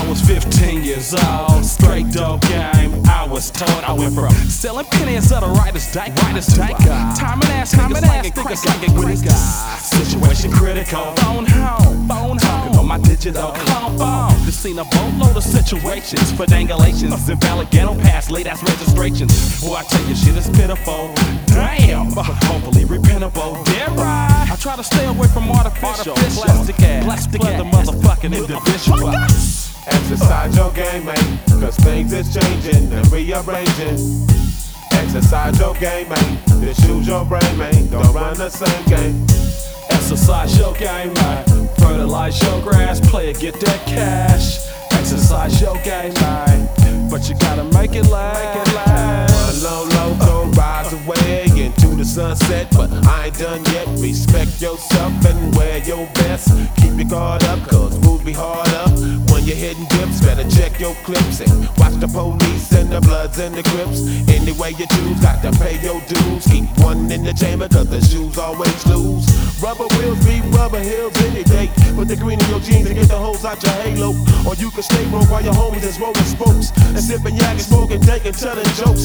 I was 15 years old, straight dope game. I was told I went from selling pennies of the writer's dank, time and ass niggas slanging with his guys. Situation critical, phone home, talking on my digital phone. Just seen a boatload of situations for dangulations, invalid ghetto pass, late ass registrations. Boy, I tell you, shit is pitiful. Damn, but hopefully repentable. Damn right. I try to stay away from artificial plastic ass, the motherfucking individual. Exercise your game, man, cause things is changing and rearranging. Exercise your game, man, this use your brain, man, don't run the same game. Exercise your game, man, fertilize your grass, play it, get that cash. Exercise your game, man, but you gotta make it last. One low, go rise away into the sunset, but I ain't done yet. Respect yourself and wear your best. Keep your guard up, cause moves be harder. When you're hitting dips, better check your clips and watch the police and the bloods and the grips. Any way you choose, got to pay your dues. Keep one in the chamber, cause the shoes always lose. Rubber wheels beat rubber heels any day. Put the green in your jeans and get the holes out your halo. Or you can stay broke while your homies is rolling spokes and sipping yak and smoking dank and telling jokes.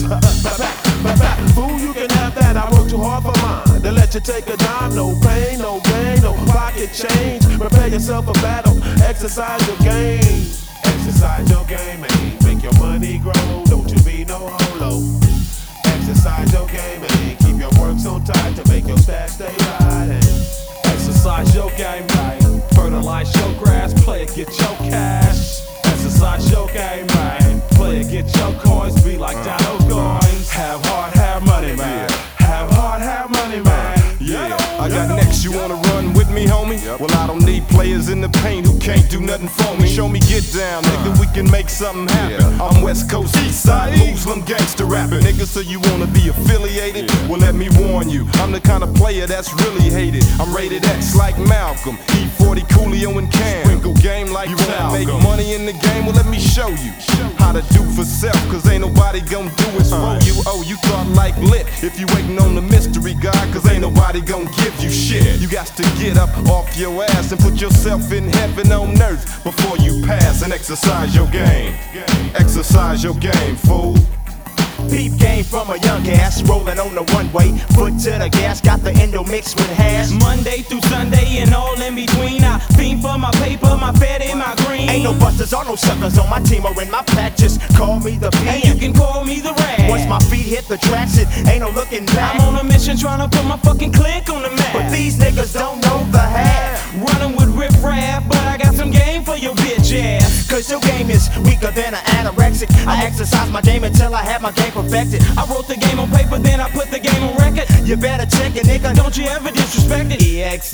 Fool, you can have that. I worked too hard for mine to let you take a dime. No pain, no gain, no pocket change. Prepare yourself for battle. Exercise your game. Exercise your game, man. Make your money grow. Don't you be no holo. Exercise your game, man. Keep your work so tight to make your stash stay riding. Exercise your game, man. Fertilize your grass, play it, get your cash. Exercise your game, man. Play it, get your coins, be like Donald Goins. Have heart, have money, man. Have heart, have money, man. Yeah, I got next, you wanna run with me, homie? Well, I don't need players in the paint who can't do nothing for me. Show me get down, nigga, we can make something happen. I'm West Coast, East Side, Muslim gangster rapping. Nigga, so you wanna be affiliated? Well, let me warn you, I'm the kind of player that's really hated. I'm rated X like Malcolm, E40, Coolio, and Cam. Sprinkle game like you wanna make money in the game? Well, let me show you how to do for self, cause ain't nobody gon' do it for you. Oh, you thought like lit if you waiting on the mystery guy, cause ain't nobody gon' give you shit. You got to get up off your ass and put yourself in heaven on earth before you pass and exercise your game. Exercise your game, fool. Peep game from a young ass, rolling on the one-way, foot to the gas, got the endo mixed with hash. Monday through Sunday and all in between, I fiend for my paper, my fed and my green. Ain't no busters or no suckers on my team or in my pack, just call me the P. And you can call me the Rag. Once my feet hit the tracks, it ain't no looking back. I'm on a mission trying to put my fucking click on the map. But these niggas don't know the half. Running with Rip Rap, but I got some game for your bitch ass. Cause your game is weaker than an anorexic. I exercise my game until I have my game perfected. I wrote the game on paper, then I put the game on record. You better check it, nigga. Don't you ever disrespect it.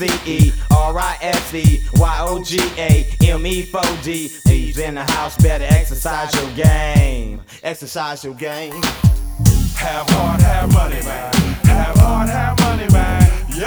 EXCERISEYOGAME4D. Thieves in the house, better exercise your game. Exercise your game. Have heart, have money, man. Have heart, have money, man.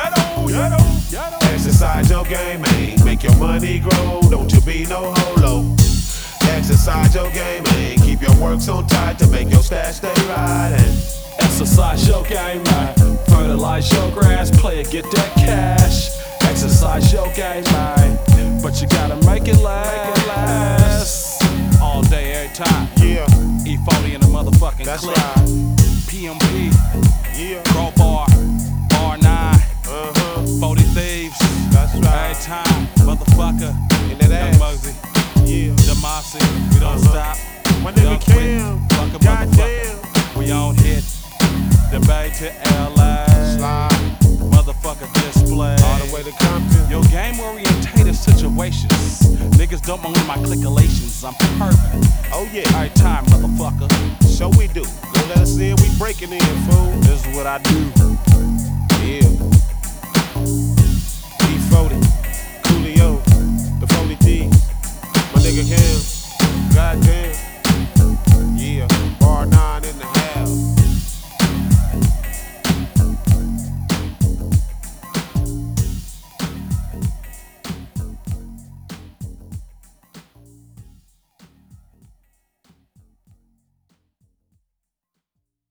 Exercise your game, man. Make your money grow. Don't you be no holo. Exercise your game, man. Keep your work so tight to make your stash stay riding. Exercise your game, man. Fertilize your grass, play it, get that cash. Exercise your game, man. But you gotta make it last. All day, every time. Yeah. E40 in the motherfucking That's clip. right. PMP. Yeah. Crowbar. R9. 40 Thieves. That's right. Every time, motherfucker. In that ass. Young Muggsy. Yeah. Demasi. We don't stop. When they Don't became, quit. Fuck a goddamn. motherfucker. We on hit. The Bay to LA. Slide. Motherfucker display. All the way to Compton. Your game orientated situations. Niggas don't want my clickalations. I'm perfect. Oh yeah. Every time, motherfucker. So we do. Don't let us see it, we breaking in, fool. This is what I do. Yeah.